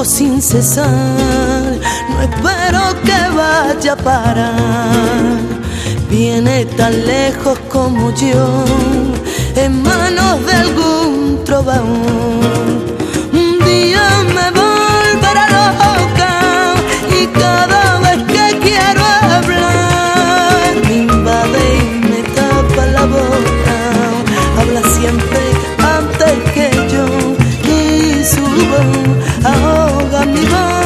sin cesar, no espero que vaya a parar. Viene tan lejos como yo, en manos de algún trovador. Un día me volverá loca y cada vez que quiero hablar me invade y me tapa la boca. Habla siempre antes que yo y su voz ahoga mi voz.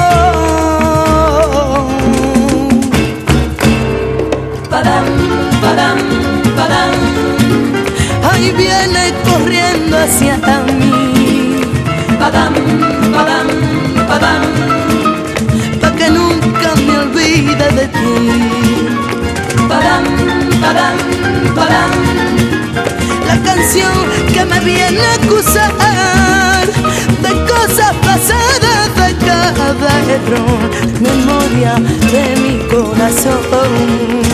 Padam, padam, padam. Ahí viene corriendo hacia mí. Padam, padam, padam. Pa' que nunca me olvide de ti. Padam, padam, padam. La canción que me viene a acusar de cosas pasadas, de cada error, memoria de mi corazón.